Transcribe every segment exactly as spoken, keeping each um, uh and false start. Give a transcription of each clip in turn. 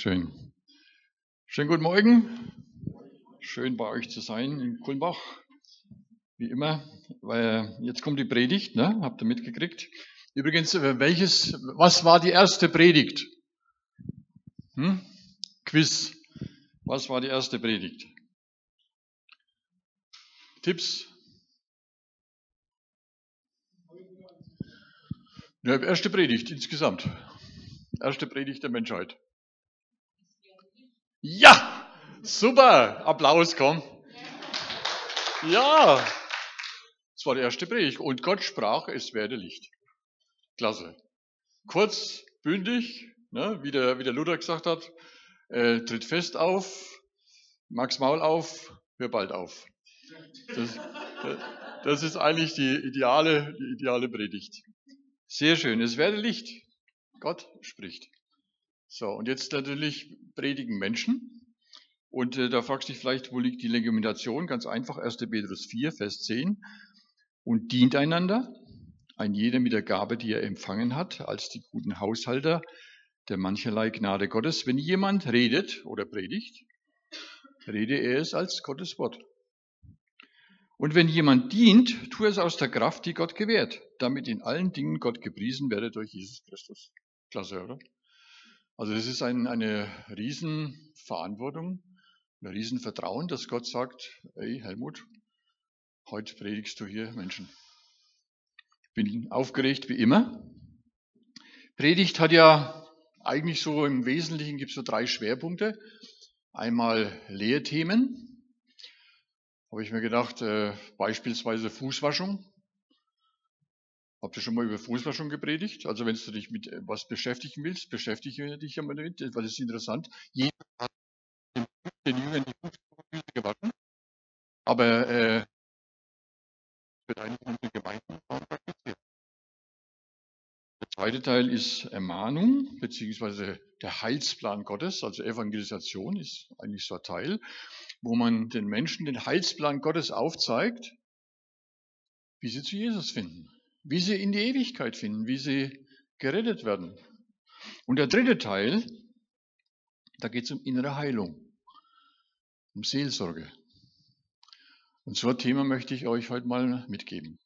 Schön. Schönen guten Morgen. Schön bei euch zu sein in Kulmbach. Wie immer. Weil jetzt kommt die Predigt, ne? Habt ihr mitgekriegt? Übrigens, welches, was war die erste Predigt? Hm? Quiz. Was war die erste Predigt? Tipps? Ja, erste Predigt insgesamt. Erste Predigt der Menschheit. Ja! Super! Applaus, komm. Ja! Das war die erste Predigt. Und Gott sprach, es werde Licht. Klasse. Kurz, bündig, ne, wie, der, wie der Luther gesagt hat, äh, tritt fest auf, Max Maul auf, hör bald auf. Das, das ist eigentlich die ideale, die ideale Predigt. Sehr schön, es werde Licht. Gott spricht. So, und jetzt natürlich predigen Menschen. Und äh, da fragst du dich vielleicht, wo liegt die Legitimation? Ganz einfach, erster Petrus vier, Vers zehn. Und dient einander, ein jeder mit der Gabe, die er empfangen hat, als die guten Haushalter der mancherlei Gnade Gottes. Wenn jemand redet oder predigt, rede er es als Gottes Wort. Und wenn jemand dient, tue es aus der Kraft, die Gott gewährt, damit in allen Dingen Gott gepriesen werde durch Jesus Christus. Klasse, oder? Also das ist ein, eine Riesenverantwortung, ein Riesenvertrauen, dass Gott sagt, hey Helmut, heute predigst du hier Menschen. Bin aufgeregt wie immer. Predigt hat ja eigentlich so im Wesentlichen gibt es so drei Schwerpunkte. Einmal Lehrthemen. Habe ich mir gedacht, äh, beispielsweise Fußwaschung. Habt ihr schon mal über Fußwaschung gepredigt? Also wenn du dich mit was beschäftigen willst, beschäftige dich ja mal damit, weil das ist interessant. Jeder hat den Jüngern die Füße gewaschen, aber äh, wird eigentlich in unseren Gemeinden kaum praktiziert. Der zweite Teil ist Ermahnung, beziehungsweise der Heilsplan Gottes, also Evangelisation ist eigentlich so ein Teil, wo man den Menschen den Heilsplan Gottes aufzeigt, wie sie zu Jesus finden, wie sie in die Ewigkeit finden, wie sie gerettet werden. Und der dritte Teil, da geht es um innere Heilung, um Seelsorge. Und so ein Thema möchte ich euch heute mal mitgeben.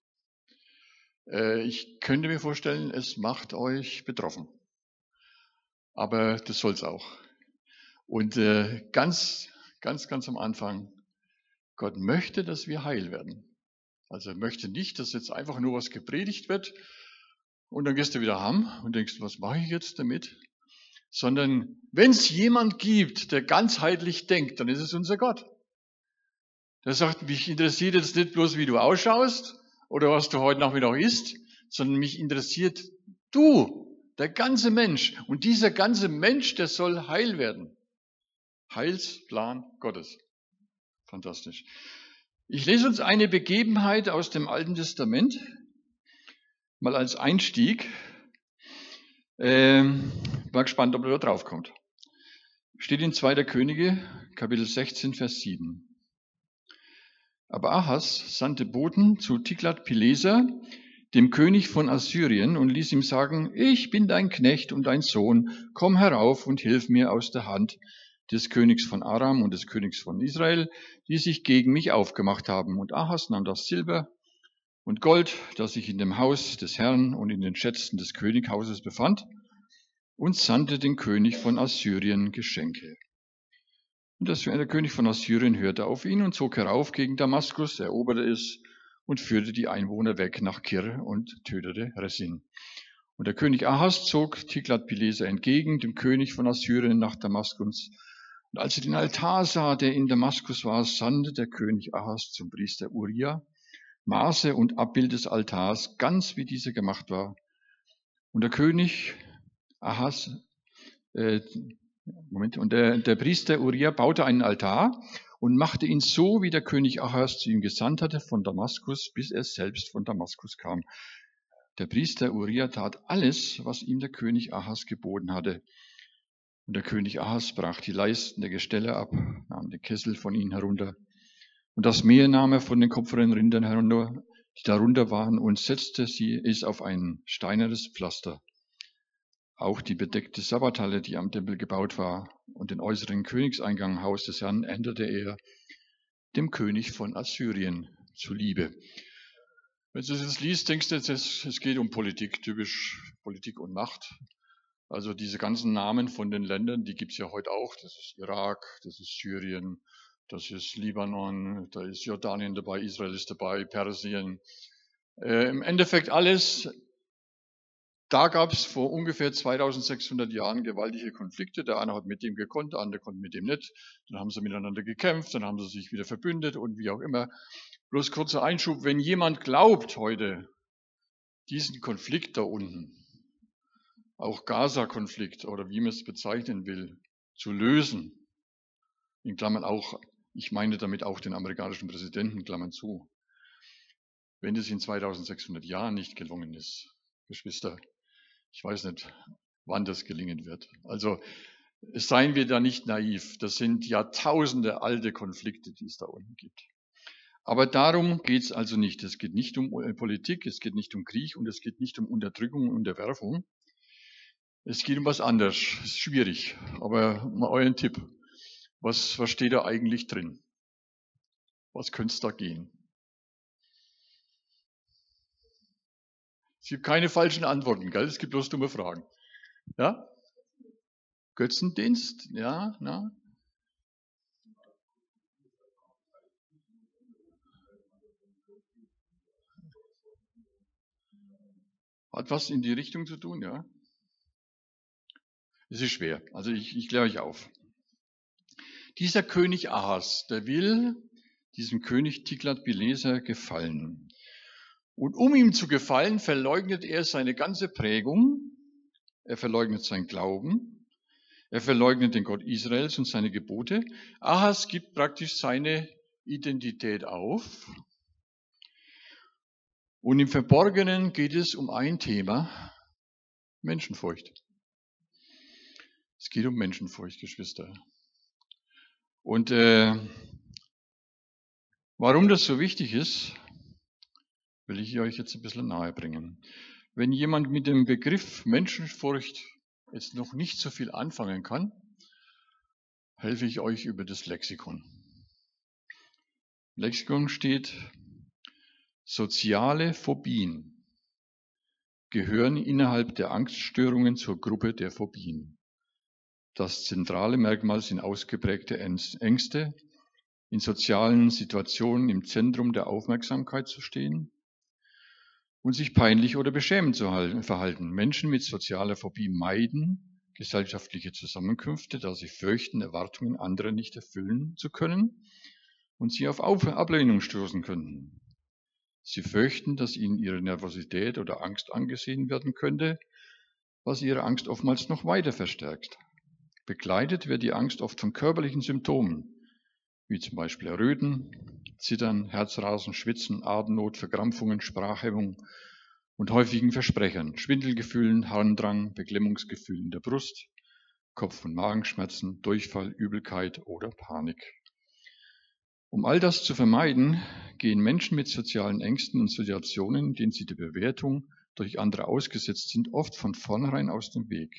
Ich könnte mir vorstellen, es macht euch betroffen. Aber das soll es auch. Und ganz, ganz, ganz am Anfang, Gott möchte, dass wir heil werden. Also er möchte nicht, dass jetzt einfach nur was gepredigt wird und dann gehst du wieder heim und denkst, was mache ich jetzt damit? Sondern wenn es jemand gibt, der ganzheitlich denkt, dann ist es unser Gott. Der sagt, mich interessiert jetzt nicht bloß, wie du ausschaust oder was du heute Nachmittag isst, sondern mich interessiert du, der ganze Mensch. Und dieser ganze Mensch, der soll heil werden. Heilsplan Gottes. Fantastisch. Ich lese uns eine Begebenheit aus dem Alten Testament, mal als Einstieg. Ähm, war gespannt, ob er da drauf kommt. Steht in zweiter Könige, Kapitel sechzehn, Vers sieben. Aber Ahas sandte Boten zu Tiglat-Pileser, dem König von Assyrien, und ließ ihm sagen, ich bin dein Knecht und dein Sohn, komm herauf und hilf mir aus der Hand des Königs von Aram und des Königs von Israel, die sich gegen mich aufgemacht haben. Und Ahas nahm das Silber und Gold, das sich in dem Haus des Herrn und in den Schätzen des Könighauses befand, und sandte den König von Assyrien Geschenke. Und der König von Assyrien hörte auf ihn und zog herauf gegen Damaskus, eroberte es und führte die Einwohner weg nach Kir und tötete Resin. Und der König Ahas zog Tiglat-Pileser entgegen, dem König von Assyrien, nach Damaskus. Und als er den Altar sah, der in Damaskus war, sandte der König Ahas zum Priester Uria Maße und Abbild des Altars, ganz wie dieser gemacht war. Und der König Ahas, äh, Moment, und der, der Priester Uria baute einen Altar und machte ihn so, wie der König Ahas zu ihm gesandt hatte, von Damaskus, bis er selbst von Damaskus kam. Der Priester Uria tat alles, was ihm der König Ahas geboten hatte. Und der König Ahas brach die Leisten der Gestelle ab, nahm den Kessel von ihnen herunter. Und das Meer nahm er von den kopferen Rindern herunter, die darunter waren, und setzte sie es auf ein steinernes Pflaster. Auch die bedeckte Sabbathalle, die am Tempel gebaut war, und den äußeren Königseingang Haus des Herrn änderte er dem König von Assyrien zuliebe. Wenn du das liest, denkst du, es geht um Politik, typisch Politik und Macht. Also diese ganzen Namen von den Ländern, die gibt es ja heute auch. Das ist Irak, das ist Syrien, das ist Libanon, da ist Jordanien dabei, Israel ist dabei, Persien. Äh, Im Endeffekt alles, da gab es vor ungefähr zweitausendsechshundert Jahren gewaltige Konflikte. Der eine hat mit dem gekonnt, der andere konnte mit dem nicht. Dann haben sie miteinander gekämpft, dann haben sie sich wieder verbündet und wie auch immer. Bloß kurzer Einschub, wenn jemand glaubt heute, diesen Konflikt da unten, auch Gaza-Konflikt oder wie man es bezeichnen will, zu lösen, in Klammern auch, ich meine damit auch den amerikanischen Präsidenten, Klammern zu, wenn es in zweitausendsechshundert Jahren nicht gelungen ist, Geschwister, ich weiß nicht, wann das gelingen wird. Also seien wir da nicht naiv, das sind Jahrtausende alte Konflikte, die es da unten gibt. Aber darum geht es also nicht. Es geht nicht um Politik, es geht nicht um Krieg und es geht nicht um Unterdrückung und Unterwerfung. Es geht um was anderes. Es ist schwierig, aber mal euren Tipp. Was, was steht da eigentlich drin? Was könnte es da gehen? Es gibt keine falschen Antworten, gell? Es gibt bloß dumme Fragen. Ja? Götzendienst? Ja, na? Hat was in die Richtung zu tun, ja? Es ist schwer. Also ich, ich kläre euch auf. Dieser König Ahas, der will diesem König Tiglat-Pileser gefallen. Und um ihm zu gefallen, verleugnet er seine ganze Prägung, er verleugnet seinen Glauben, er verleugnet den Gott Israels und seine Gebote. Ahas gibt praktisch seine Identität auf. Und im Verborgenen geht es um ein Thema, Menschenfurcht. Es geht um Menschenfurcht, Geschwister. Und äh, warum das so wichtig ist, will ich euch jetzt ein bisschen nahe bringen. Wenn jemand mit dem Begriff Menschenfurcht jetzt noch nicht so viel anfangen kann, helfe ich euch über das Lexikon. Im Lexikon steht, soziale Phobien gehören innerhalb der Angststörungen zur Gruppe der Phobien. Das zentrale Merkmal sind ausgeprägte Ängste, in sozialen Situationen im Zentrum der Aufmerksamkeit zu stehen und sich peinlich oder beschämend zu verhalten. Menschen mit sozialer Phobie meiden gesellschaftliche Zusammenkünfte, da sie fürchten, Erwartungen anderer nicht erfüllen zu können und sie auf Ablehnung stoßen könnten. Sie fürchten, dass ihnen ihre Nervosität oder Angst angesehen werden könnte, was ihre Angst oftmals noch weiter verstärkt. Begleitet wird die Angst oft von körperlichen Symptomen, wie zum Beispiel Erröten, Zittern, Herzrasen, Schwitzen, Atemnot, Verkrampfungen, Sprachhemmung und häufigen Versprechern, Schwindelgefühlen, Harndrang, Beklemmungsgefühlen in der Brust, Kopf- und Magenschmerzen, Durchfall, Übelkeit oder Panik. Um all das zu vermeiden, gehen Menschen mit sozialen Ängsten und Situationen, in denen sie der Bewertung durch andere ausgesetzt sind, oft von vornherein aus dem Weg.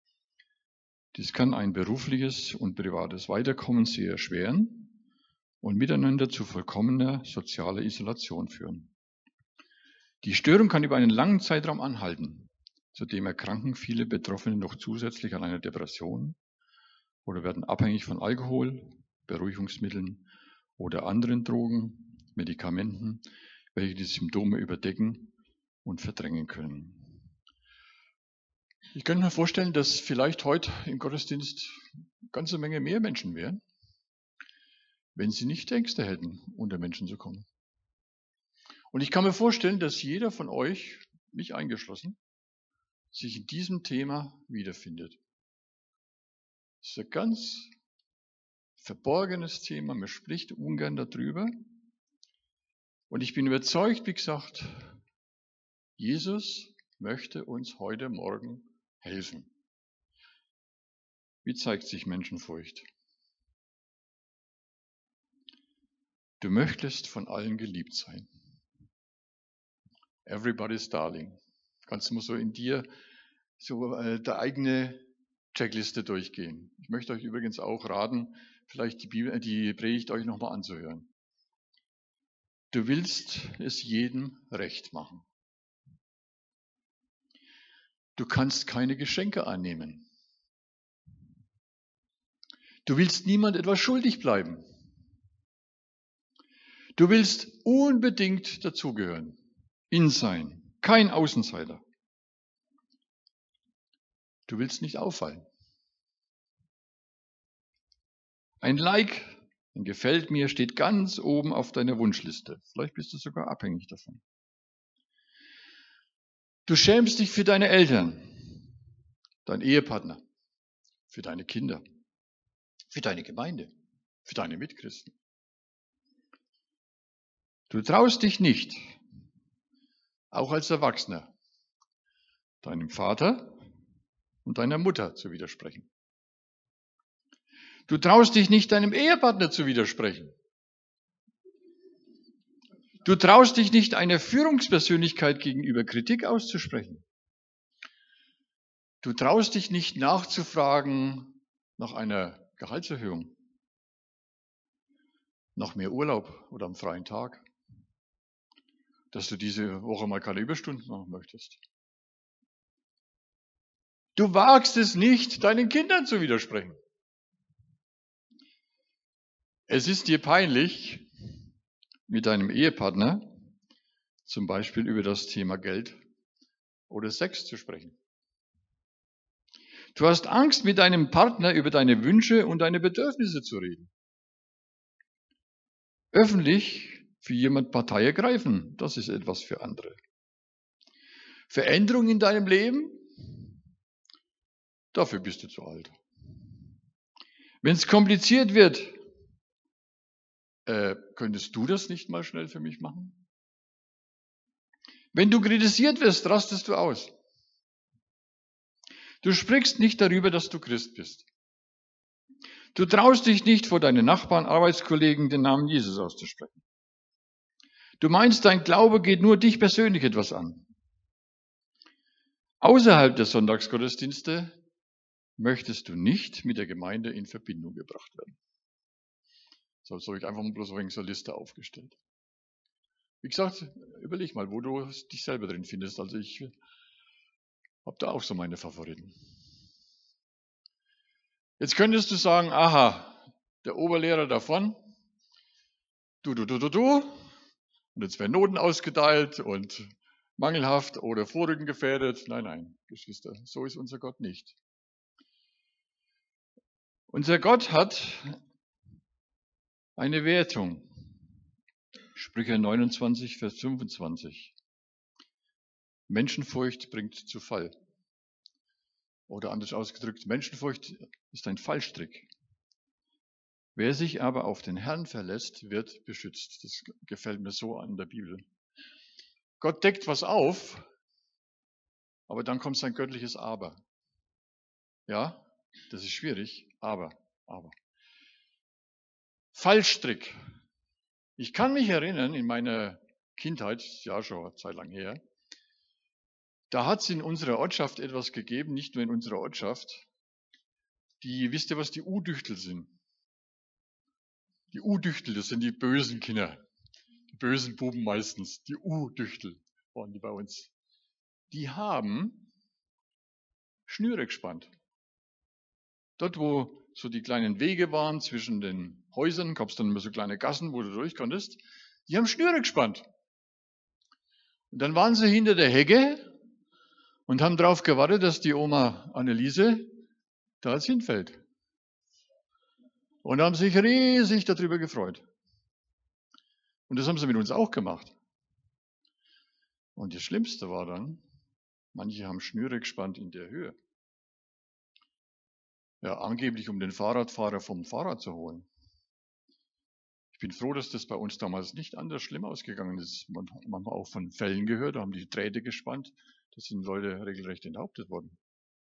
Dies kann ein berufliches und privates Weiterkommen sehr erschweren und miteinander zu vollkommener sozialer Isolation führen. Die Störung kann über einen langen Zeitraum anhalten. Zudem erkranken viele Betroffene noch zusätzlich an einer Depression oder werden abhängig von Alkohol, Beruhigungsmitteln oder anderen Drogen, Medikamenten, welche die Symptome überdecken und verdrängen können. Ich könnte mir vorstellen, dass vielleicht heute im Gottesdienst eine ganze Menge mehr Menschen wären, wenn sie nicht Ängste hätten, unter Menschen zu kommen. Und ich kann mir vorstellen, dass jeder von euch, mich eingeschlossen, sich in diesem Thema wiederfindet. Das ist ein ganz verborgenes Thema, man spricht ungern darüber. Und ich bin überzeugt, wie gesagt, Jesus möchte uns heute Morgen helfen. Wie zeigt sich Menschenfurcht? Du möchtest von allen geliebt sein. Everybody's darling. Kannst du mal so in dir so äh, der eigene Checkliste durchgehen. Ich möchte euch übrigens auch raten, vielleicht die, Bibel, die Predigt euch nochmal anzuhören. Du willst es jedem recht machen. Du kannst keine Geschenke annehmen. Du willst niemand etwas schuldig bleiben. Du willst unbedingt dazugehören, in sein, kein Außenseiter. Du willst nicht auffallen. Ein Like, ein Gefällt mir, steht ganz oben auf deiner Wunschliste. Vielleicht bist du sogar abhängig davon. Du schämst dich für deine Eltern, deinen Ehepartner, für deine Kinder, für deine Gemeinde, für deine Mitchristen. Du traust dich nicht, auch als Erwachsener, deinem Vater und deiner Mutter zu widersprechen. Du traust dich nicht, deinem Ehepartner zu widersprechen. Du traust dich nicht, einer Führungspersönlichkeit gegenüber Kritik auszusprechen. Du traust dich nicht, nachzufragen nach einer Gehaltserhöhung, nach mehr Urlaub oder am freien Tag, dass du diese Woche mal keine Überstunden machen möchtest. Du wagst es nicht, deinen Kindern zu widersprechen. Es ist dir peinlich, mit deinem Ehepartner zum Beispiel über das Thema Geld oder Sex zu sprechen. Du hast Angst, mit deinem Partner über deine Wünsche und deine Bedürfnisse zu reden. Öffentlich für jemand Partei ergreifen, das ist etwas für andere. Veränderung in deinem Leben? Dafür bist du zu alt. Wenn es kompliziert wird, äh, könntest du das nicht mal schnell für mich machen? Wenn du kritisiert wirst, rastest du aus. Du sprichst nicht darüber, dass du Christ bist. Du traust dich nicht, vor deinen Nachbarn, Arbeitskollegen den Namen Jesus auszusprechen. Du meinst, dein Glaube geht nur dich persönlich etwas an. Außerhalb der Sonntagsgottesdienste möchtest du nicht mit der Gemeinde in Verbindung gebracht werden. So habe ich einfach mal bloß so eine Liste aufgestellt. Wie gesagt, überleg mal, wo du dich selber drin findest. Also ich habe da auch so meine Favoriten. Jetzt könntest du sagen, aha, der Oberlehrer davon, du, du, du, du, du, und jetzt werden Noten ausgeteilt und mangelhaft oder vorrückengefährdet. Nein, nein, Geschwister, so ist unser Gott nicht. Unser Gott hat eine Wertung. Sprüche neunundzwanzig, Vers fünfundzwanzig. Menschenfurcht bringt zu Fall. Oder anders ausgedrückt, Menschenfurcht ist ein Fallstrick. Wer sich aber auf den Herrn verlässt, wird beschützt. Das gefällt mir so an der Bibel. Gott deckt was auf, aber dann kommt sein göttliches Aber. Ja, das ist schwierig, aber, aber. Fallstrick. Ich kann mich erinnern, in meiner Kindheit, ja schon eine Zeit lang her, da hat es in unserer Ortschaft etwas gegeben, nicht nur in unserer Ortschaft. Die, wisst ihr, was die U-Düchtel sind? Die U-Düchtel, das sind die bösen Kinder. Die bösen Buben meistens. Die U-Düchtel waren die bei uns. Die haben Schnüre gespannt. Dort, wo so die kleinen Wege waren zwischen den Häusern, gab es dann immer so kleine Gassen, wo du durch konntest. Die haben Schnüre gespannt. Und dann waren sie hinter der Hecke und haben darauf gewartet, dass die Oma Anneliese da jetzt hinfällt. Und haben sich riesig darüber gefreut. Und das haben sie mit uns auch gemacht. Und das Schlimmste war dann, manche haben Schnüre gespannt in der Höhe. Ja, angeblich, um den Fahrradfahrer vom Fahrrad zu holen. Ich bin froh, dass das bei uns damals nicht anders schlimm ausgegangen ist. Man hat manchmal auch von Fällen gehört, da haben die Drähte gespannt, da sind Leute regelrecht enthauptet worden.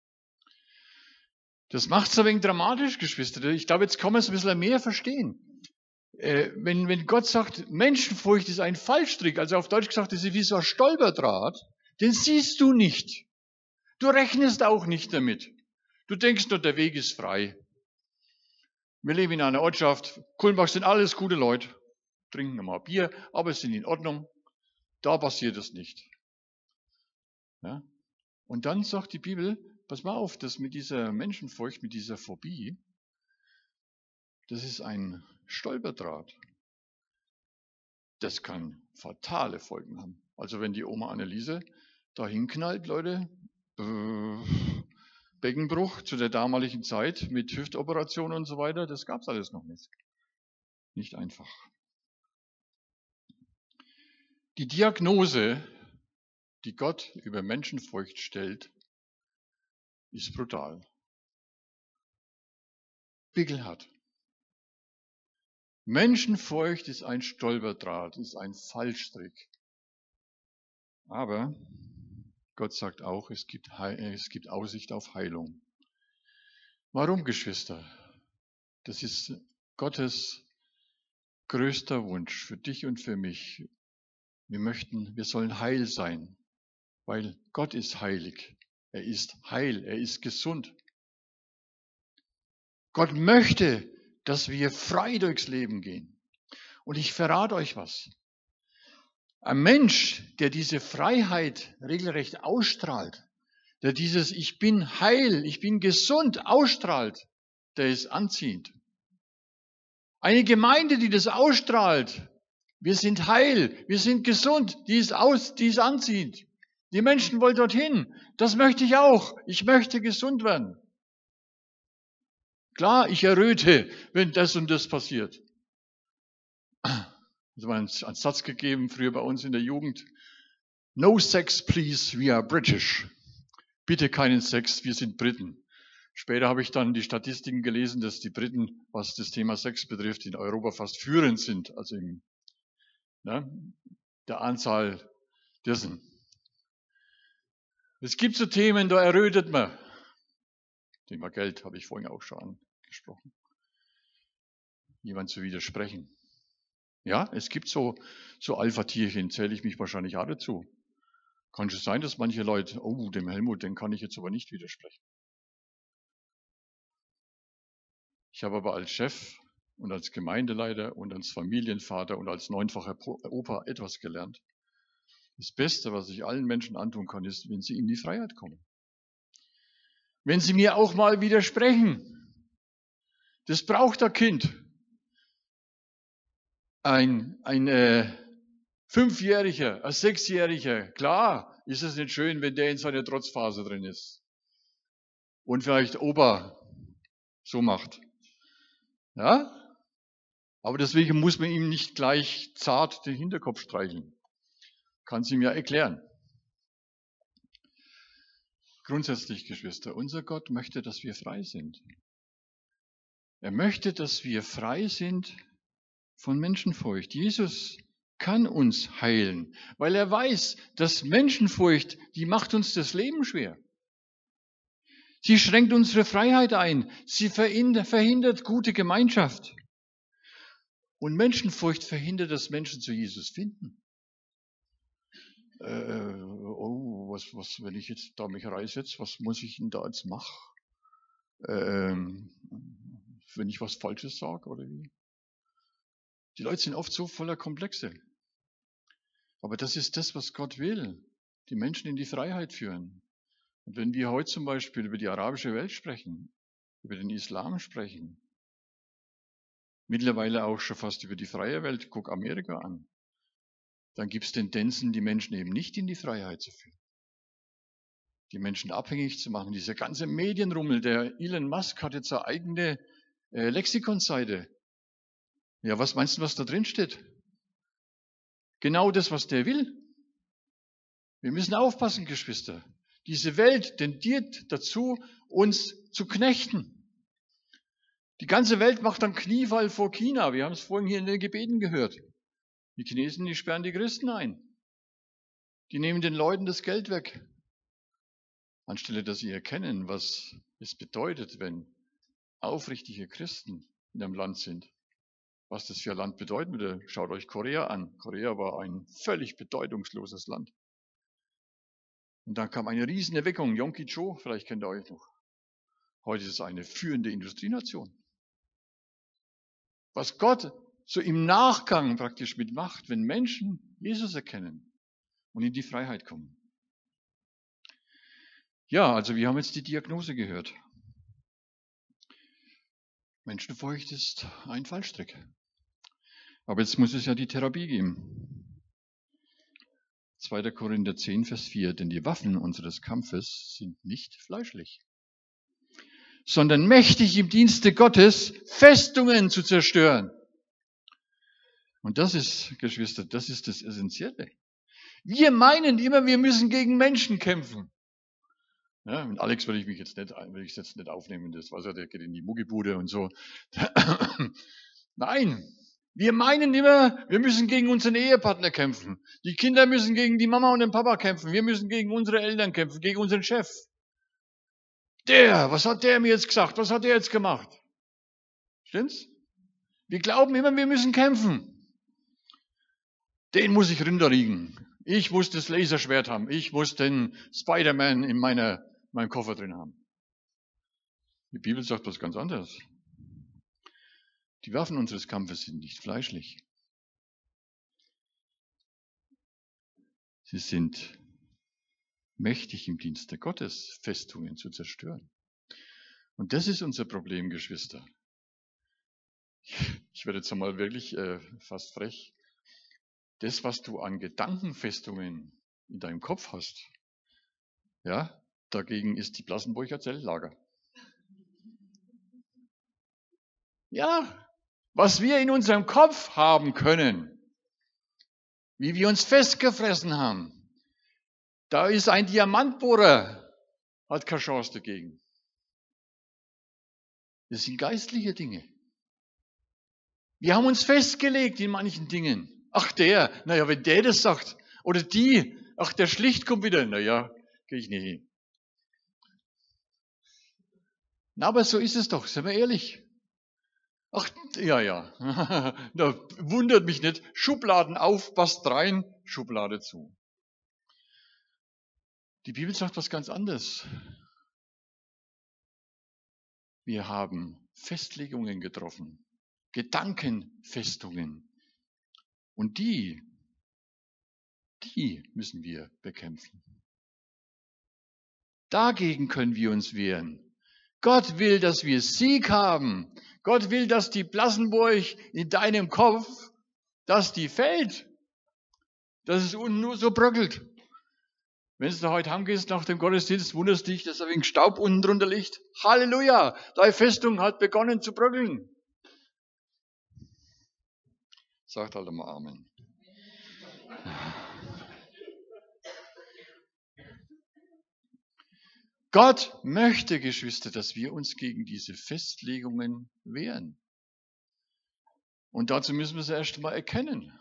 Das macht es ein wenig dramatisch, Geschwister. Ich glaube, jetzt kann man es ein bisschen mehr verstehen. Äh, wenn, wenn Gott sagt, Menschenfurcht ist ein Fallstrick, also auf Deutsch gesagt, das ist wie so ein Stolperdraht, den siehst du nicht. Du rechnest auch nicht damit. Du denkst nur, der Weg ist frei. Wir leben in einer Ortschaft. Kulmbach sind alles gute Leute. Trinken mal Bier, aber sind in Ordnung. Da passiert es nicht. Ja? Und dann sagt die Bibel, pass mal auf, das mit dieser Menschenfurcht, mit dieser Phobie, das ist ein Stolperdraht. Das kann fatale Folgen haben. Also wenn die Oma Anneliese da hinknallt, Leute, äh, Beckenbruch zu der damaligen Zeit mit Hüftoperation und so weiter, das gab es alles noch nicht. Nicht einfach. Die Diagnose, die Gott über Menschenfurcht stellt, ist brutal. Pickelhart. Menschenfurcht ist ein Stolperdraht, ist ein Fallstrick. Aber Gott sagt auch, es gibt, es gibt Aussicht auf Heilung. Warum, Geschwister? Das ist Gottes größter Wunsch für dich und für mich. Wir möchten, wir sollen heil sein, weil Gott ist heilig. Er ist heil, er ist gesund. Gott möchte, dass wir frei durchs Leben gehen. Und ich verrate euch was. Ein Mensch, der diese Freiheit regelrecht ausstrahlt, der dieses Ich bin heil, ich bin gesund ausstrahlt, der ist anziehend. Eine Gemeinde, die das ausstrahlt, wir sind heil, wir sind gesund, die ist aus, die ist anziehend. Die Menschen wollen dorthin. Das möchte ich auch. Ich möchte gesund werden. Klar, ich erröte, wenn das und das passiert. Es war ein Satz gegeben, früher bei uns in der Jugend. No sex, please, we are British. Bitte keinen Sex, wir sind Briten. Später habe ich dann die Statistiken gelesen, dass die Briten, was das Thema Sex betrifft, in Europa fast führend sind, also in ne, der Anzahl dessen. Es gibt so Themen, da errötet man. Thema Geld habe ich vorhin auch schon angesprochen. Jemand zu widersprechen. Ja, es gibt so, so Alpha-Tierchen, zähle ich mich wahrscheinlich auch dazu. Kann schon sein, dass manche Leute, oh, dem Helmut, den kann ich jetzt aber nicht widersprechen. Ich habe aber als Chef und als Gemeindeleiter und als Familienvater und als neunfacher Opa etwas gelernt. Das Beste, was ich allen Menschen antun kann, ist, wenn sie in die Freiheit kommen. Wenn sie mir auch mal widersprechen. Das braucht ein Kind. Ein, ein äh, Fünfjähriger, ein Sechsjähriger, klar ist es nicht schön, wenn der in seiner Trotzphase drin ist. Und vielleicht Opa so macht. Ja? Aber deswegen muss man ihm nicht gleich zart den Hinterkopf streicheln. Kann sie mir erklären. Grundsätzlich, Geschwister, unser Gott möchte, dass wir frei sind. Er möchte, dass wir frei sind von Menschenfurcht. Jesus kann uns heilen, weil er weiß, dass Menschenfurcht, die macht uns das Leben schwer. Sie schränkt unsere Freiheit ein. Sie verhindert gute Gemeinschaft. Und Menschenfurcht verhindert, dass Menschen zu Jesus finden. Äh, oh, was, was, wenn ich jetzt da mich reinsetze, was muss ich denn da jetzt machen? Ähm, wenn ich was Falsches sage oder wie? Die Leute sind oft so voller Komplexe. Aber das ist das, was Gott will. Die Menschen in die Freiheit führen. Und wenn wir heute zum Beispiel über die arabische Welt sprechen, über den Islam sprechen, mittlerweile auch schon fast über die freie Welt, guck Amerika an, dann gibt es Tendenzen, die Menschen eben nicht in die Freiheit zu führen. Die Menschen abhängig zu machen. Dieser ganze Medienrummel, der Elon Musk hat jetzt eine eigene äh, Lexikonseite. Ja, was meinst du, was da drin steht? Genau das, was der will. Wir müssen aufpassen, Geschwister. Diese Welt tendiert dazu, uns zu knechten. Die ganze Welt macht dann Kniefall vor China. Wir haben es vorhin hier in den Gebeten gehört. Die Chinesen, die sperren die Christen ein. Die nehmen den Leuten das Geld weg. Anstelle, dass sie erkennen, was es bedeutet, wenn aufrichtige Christen in einem Land sind. Was das für ein Land bedeuten würde, schaut euch Korea an. Korea war ein völlig bedeutungsloses Land. Und dann kam eine riesen Erweckung, Yonggi Cho, vielleicht kennt ihr euch noch. Heute ist es eine führende Industrienation. Was Gott so im Nachgang praktisch mitmacht, wenn Menschen Jesus erkennen und in die Freiheit kommen. Ja, also wir haben jetzt die Diagnose gehört. Menschenfurcht ist ein Fallstrick. Aber jetzt muss es ja die Therapie geben. zweiter Korinther zehn, Vers vier. Denn die Waffen unseres Kampfes sind nicht fleischlich, sondern mächtig im Dienste Gottes, Festungen zu zerstören. Und das ist, Geschwister, das ist das Essentielle. Wir meinen immer, wir müssen gegen Menschen kämpfen. Ja, mit Alex will ich mich jetzt nicht, will ich jetzt nicht aufnehmen, das Wasser, der geht in die Muggibude und so. Nein, wir meinen immer, wir müssen gegen unseren Ehepartner kämpfen. Die Kinder müssen gegen die Mama und den Papa kämpfen. Wir müssen gegen unsere Eltern kämpfen, gegen unseren Chef. Der, was hat der mir jetzt gesagt? Was hat der jetzt gemacht? Stimmt's? Wir glauben immer, wir müssen kämpfen. Den muss ich runterriegen. Ich muss das Laserschwert haben. Ich muss den Spider-Man in meiner, meinem Koffer drin haben. Die Bibel sagt was ganz anderes. Die Waffen unseres Kampfes sind nicht fleischlich. Sie sind mächtig im Dienste Gottes, Festungen zu zerstören. Und das ist unser Problem, Geschwister. Ich werde jetzt einmal wirklich äh, fast frech. Das, was du an Gedankenfestungen in deinem Kopf hast, ja, dagegen ist die Blassenburger Zeltlager. Ja, was wir in unserem Kopf haben können, wie wir uns festgefressen haben, da ist ein Diamantbohrer, hat keine Chance dagegen. Das sind geistliche Dinge. Wir haben uns festgelegt in manchen Dingen. Ach der, naja, wenn der das sagt, oder die, ach der Schlicht kommt wieder, naja, gehe ich nicht hin. Na, aber so ist es doch, seien wir ehrlich. Ach, ja, ja, da wundert mich nicht. Schubladen auf, passt rein, Schublade zu. Die Bibel sagt was ganz anderes. Wir haben Festlegungen getroffen, Gedankenfestungen. Und die, die müssen wir bekämpfen. Dagegen können wir uns wehren. Gott will, dass wir Sieg haben. Gott will, dass die Blassenburg in deinem Kopf, dass die fällt. Dass es unten nur so bröckelt. Wenn du da heute heimgehst nach dem Gottesdienst, wunderst dich, dass ein wenig Staub unten drunter liegt. Halleluja, deine Festung hat begonnen zu bröckeln. Sagt halt einmal Amen. Gott möchte, Geschwister, dass wir uns gegen diese Festlegungen wehren. Und dazu müssen wir es erst mal erkennen.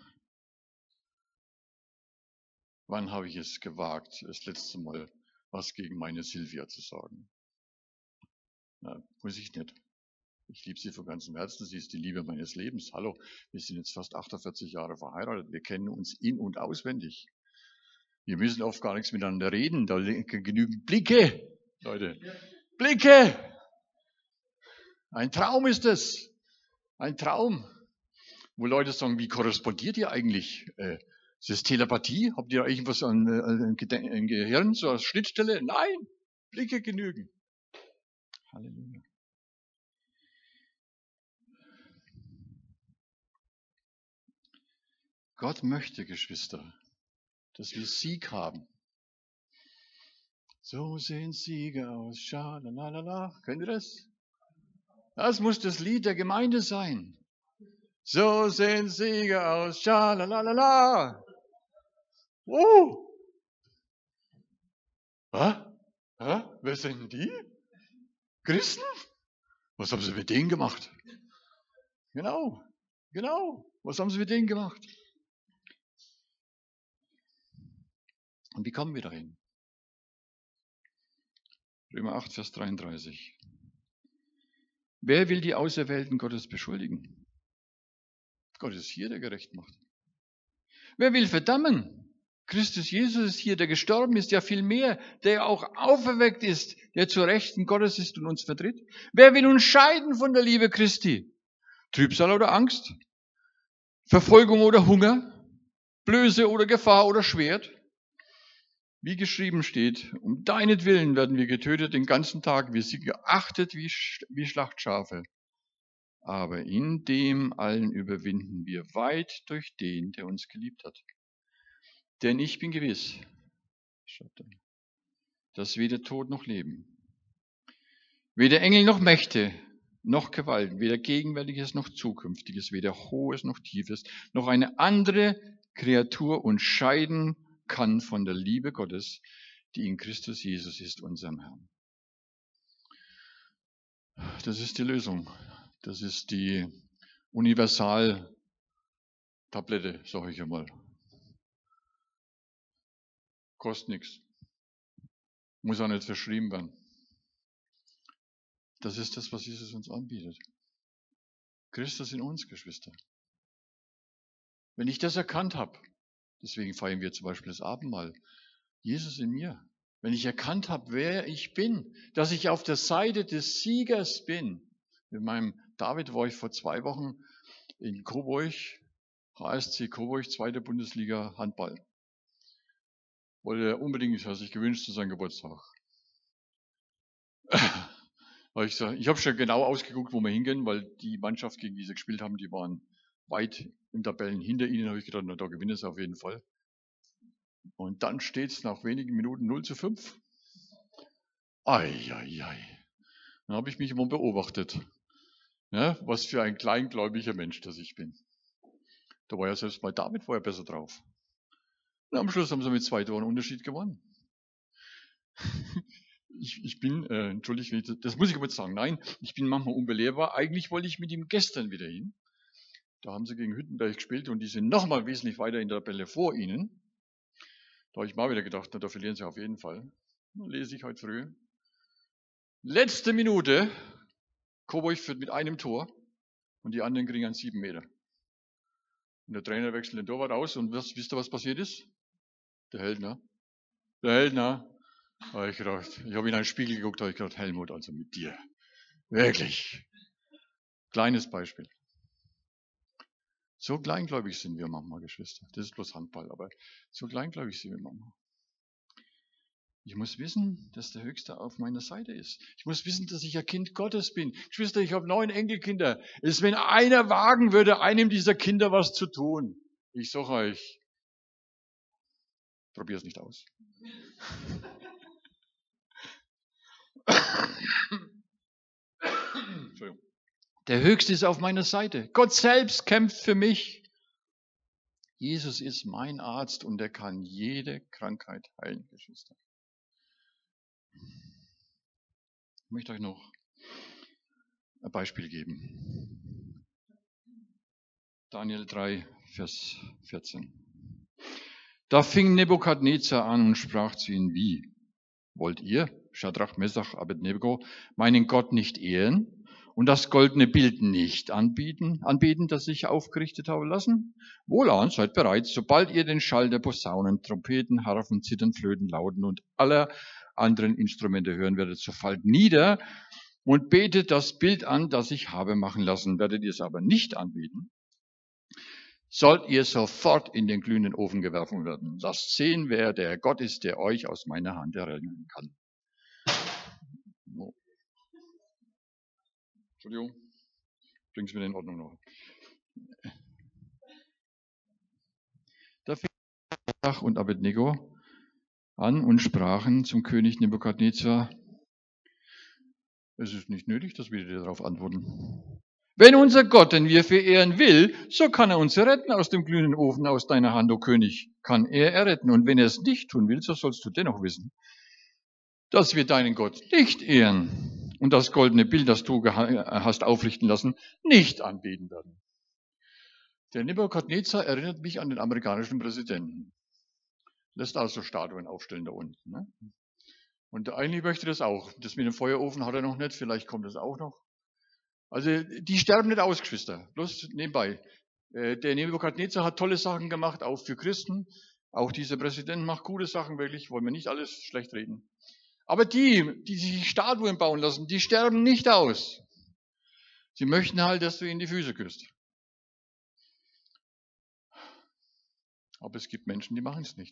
Wann habe ich es gewagt, das letzte Mal was gegen meine Silvia zu sagen? Na, muss ich nicht. Ich liebe sie von ganzem Herzen, sie ist die Liebe meines Lebens. Hallo, wir sind jetzt fast achtundvierzig Jahre verheiratet, wir kennen uns in- und auswendig. Wir müssen oft gar nichts miteinander reden, da genügen Blicke, Leute. Blicke! Ein Traum ist es. Ein Traum. Wo Leute sagen, wie korrespondiert ihr eigentlich? Äh, ist das Telepathie? Habt ihr irgendwas an, an, an Gehirn, so als Schnittstelle? Nein, Blicke genügen. Halleluja. Gott möchte, Geschwister, dass wir Sieg haben. So sehen Siege aus. Schalalala. Kennt ihr das? Das muss das Lied der Gemeinde sein. So sehen Siege aus. Schalalala. Oh. Hä? Hä? Wer sind denn die? Christen? Was haben sie mit denen gemacht? Genau. Genau. Was haben sie mit denen gemacht? Und wie kommen wir dahin? Römer acht, Vers dreiunddreißig. Wer will die Auserwählten Gottes beschuldigen? Gott ist hier, der gerecht macht. Wer will verdammen? Christus Jesus ist hier, der gestorben ist, ja viel mehr, der auch auferweckt ist, der zur Rechten Gottes ist und uns vertritt. Wer will uns scheiden von der Liebe Christi? Trübsal oder Angst? Verfolgung oder Hunger? Blöße oder Gefahr oder Schwert? Wie geschrieben steht, um deinetwillen werden wir getötet den ganzen Tag, wir sind geachtet wie, wie Schlachtschafe. Aber in dem allen überwinden wir weit durch den, der uns geliebt hat. Denn ich bin gewiss, dass weder Tod noch Leben, weder Engel noch Mächte, noch Gewalt, weder Gegenwärtiges noch Zukünftiges, weder Hohes noch Tiefes, noch eine andere Kreatur uns scheiden kann von der Liebe Gottes, die in Christus Jesus ist, unserem Herrn. Das ist die Lösung. Das ist die Universaltablette, sage ich einmal. Kostet nichts. Muss auch nicht verschrieben werden. Das ist das, was Jesus uns anbietet. Christus in uns, Geschwister. Wenn ich das erkannt habe, deswegen feiern wir zum Beispiel das Abendmahl, Jesus in mir. Wenn ich erkannt habe, wer ich bin, dass ich auf der Seite des Siegers bin. Mit meinem David war ich vor zwei Wochen in Coburg, H S C Coburg, zweite Bundesliga Handball. Wollte er unbedingt, hat sich gewünscht zu seinem Geburtstag. Ich sag, ich habe schon genau ausgeguckt, wo wir hingehen, weil die Mannschaft, gegen die sie gespielt haben, die waren weit in Tabellen hinter ihnen. Habe ich gedacht, na, da gewinnen sie auf jeden Fall. Und dann steht es nach wenigen Minuten null zu fünf. Ei, ei, ei. Dann habe ich mich immer beobachtet, ja, was für ein kleingläubiger Mensch das ich bin. Da war ja selbst bei David war ja besser drauf. Und am Schluss haben sie mit zwei Toren Unterschied gewonnen. Ich, ich bin, äh, entschuldigt, das muss ich aber jetzt sagen, nein, ich bin manchmal unbelehrbar. Eigentlich wollte ich mit ihm gestern wieder hin. Da haben sie gegen Hüttenberg gespielt und die sind nochmal wesentlich weiter in der Tabelle vor ihnen. Da habe ich mal wieder gedacht, na, da verlieren sie auf jeden Fall. Dann lese ich heute früh. Letzte Minute, Coburg führt mit einem Tor und die anderen kriegen einen sieben Meter. Und der Trainer wechselt den Torwart aus und wisst, wisst ihr, was passiert ist? Der Heldner. Der Heldner. Habe ich gedacht, ich habe in einen Spiegel geguckt, habe ich gedacht, Helmut, also mit dir. Wirklich. Kleines Beispiel. So kleingläubig sind wir manchmal, Geschwister. Das ist bloß Handball, aber so kleingläubig sind wir manchmal. Ich muss wissen, dass der Höchste auf meiner Seite ist. Ich muss wissen, dass ich ein Kind Gottes bin. Geschwister, ich habe neun Enkelkinder. Es ist, wenn einer wagen würde, einem dieser Kinder was zu tun. Ich sage euch, probier es nicht aus. Der Höchste ist auf meiner Seite. Gott selbst kämpft für mich. Jesus ist mein Arzt und er kann jede Krankheit heilen, Geschwister. Ich möchte euch noch ein Beispiel geben. Daniel drei, Vers vierzehn. Da fing Nebukadnezar an und sprach zu ihnen, wie? Wollt ihr, Schadrach, Mesach, Abednego, meinen Gott nicht ehren und das goldene Bild nicht anbieten, anbeten, das ich aufgerichtet habe lassen? Wohlan, seid bereit, sobald ihr den Schall der Posaunen, Trompeten, Harfen, Zittern, Flöten, Lauten und aller anderen Instrumente hören werdet, so fallt nieder und betet das Bild an, das ich habe machen lassen. Werdet ihr es aber nicht anbeten, sollt ihr sofort in den glühenden Ofen geworfen werden. Lasst sehen, wer der Gott ist, der euch aus meiner Hand erretten kann. Oh. Entschuldigung, bring's mir in Ordnung noch. Da fing Sach und Abednego an und sprachen zum König Nebukadnezar, es ist nicht nötig, dass wir dir darauf antworten. Wenn unser Gott, den wir verehren will, so kann er uns erretten aus dem glühenden Ofen, aus deiner Hand, o König, kann er erretten. Und wenn er es nicht tun will, so sollst du dennoch wissen, dass wir deinen Gott nicht ehren und das goldene Bild, das du hast aufrichten lassen, nicht anbeten werden. Der Nebukadnezar erinnert mich an den amerikanischen Präsidenten. Lässt also Statuen aufstellen da unten. Ne? Und eigentlich möchte das auch. Das mit dem Feuerofen hat er noch nicht, vielleicht kommt das auch noch. Also die sterben nicht aus, Geschwister. Bloß nebenbei. Der Nebukadnezar hat tolle Sachen gemacht, auch für Christen. Auch dieser Präsident macht gute Sachen, wirklich, wollen wir nicht alles schlecht reden. Aber die, die sich Statuen bauen lassen, die sterben nicht aus. Sie möchten halt, dass du ihnen die Füße küsst. Aber es gibt Menschen, die machen es nicht.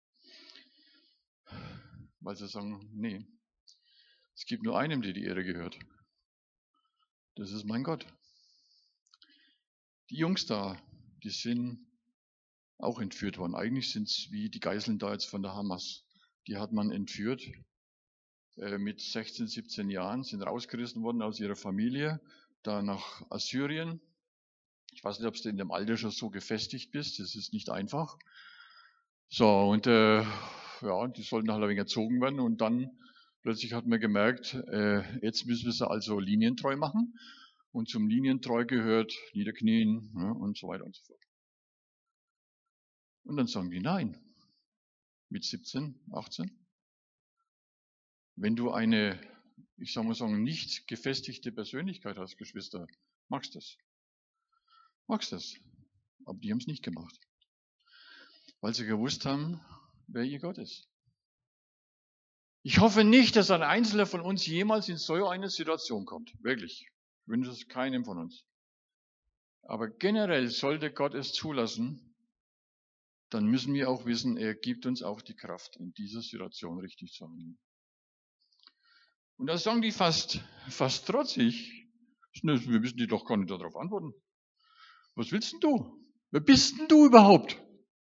Weil sie sagen, nee, es gibt nur einem, der die Ehre gehört. Das ist mein Gott. Die Jungs da, die sind auch entführt worden. Eigentlich sind es wie die Geiseln da jetzt von der Hamas. Die hat man entführt äh, mit sechzehn, siebzehn Jahren, sind rausgerissen worden aus ihrer Familie, da nach Assyrien. Ich weiß nicht, ob du in dem Alter schon so gefestigt bist, das ist nicht einfach. So, und äh, ja, die sollten halt ein wenig erzogen werden und dann plötzlich hat man gemerkt, äh, jetzt müssen wir sie also linientreu machen und zum Linientreu gehört niederknien, ja, und so weiter und so fort. Und dann sagen die nein, mit siebzehn, achtzehn. Wenn du eine, ich sag mal sagen, nicht gefestigte Persönlichkeit hast, Geschwister, magst das. Magst das. Aber die haben es nicht gemacht. Weil sie gewusst haben, wer ihr Gott ist. Ich hoffe nicht, dass ein Einzelner von uns jemals in so eine Situation kommt. Wirklich. Ich wünsche es keinem von uns. Aber generell sollte Gott es zulassen, dann müssen wir auch wissen, er gibt uns auch die Kraft, in dieser Situation richtig zu handeln. Und da sagen die fast, fast trotzig, wir müssen die doch gar nicht darauf antworten. Was willst denn du? Wer bist denn du überhaupt?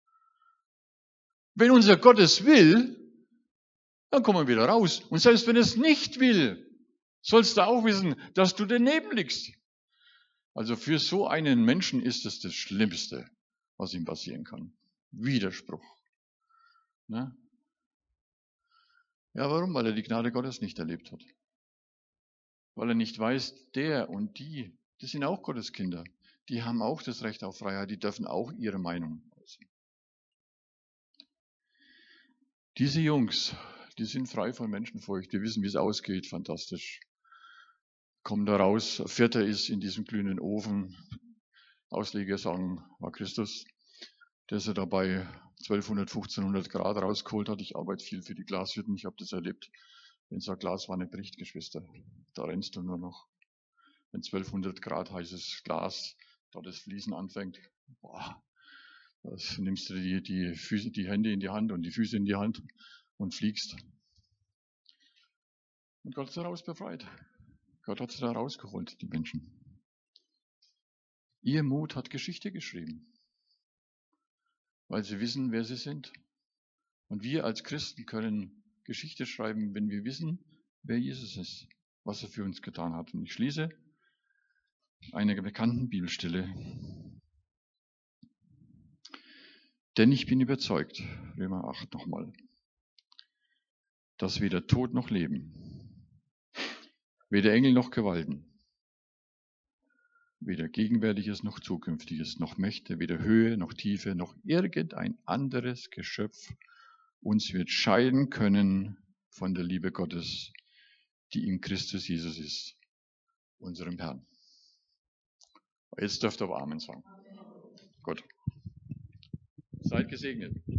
Wenn unser Gott es will, dann kommen wir wieder raus. Und selbst wenn es nicht will, sollst du auch wissen, dass du daneben liegst. Also für so einen Menschen ist es das Schlimmste, was ihm passieren kann. Widerspruch. Ne? Ja, warum? Weil er die Gnade Gottes nicht erlebt hat. Weil er nicht weiß, der und die, die sind auch Gottes Kinder. Die haben auch das Recht auf Freiheit, die dürfen auch ihre Meinung äußern. Diese Jungs, die sind frei von Menschenfurcht, die wissen, wie es ausgeht, fantastisch. Kommen da raus, Vierter ist in diesem glühenden Ofen, Ausleger sagen, war Christus, der sie dabei zwölfhundert, fünfzehnhundert Grad rausgeholt hat. Ich arbeite viel für die Glashütten, ich habe das erlebt. Wenn so eine Glaswanne bricht, Geschwister, da rennst du nur noch. Wenn zwölfhundert Grad heißes Glas, da das Fließen anfängt, boah, das nimmst du die, die, Füße, die Hände in die Hand und die Füße in die Hand und fliegst. Und Gott hat sie daraus befreit. Gott hat sie da rausgeholt, die Menschen. Ihr Mut hat Geschichte geschrieben, weil sie wissen, wer sie sind. Und wir als Christen können Geschichte schreiben, wenn wir wissen, wer Jesus ist, was er für uns getan hat. Und ich schließe eine bekannten Bibelstelle. Denn ich bin überzeugt, Römer acht nochmal, dass weder Tod noch Leben, weder Engel noch Gewalten, weder Gegenwärtiges noch Zukünftiges, noch Mächte, weder Höhe noch Tiefe, noch irgendein anderes Geschöpf uns wird scheiden können von der Liebe Gottes, die in Christus Jesus ist, unserem Herrn. Jetzt dürft ihr aber Amen sagen. Gut. Seid gesegnet.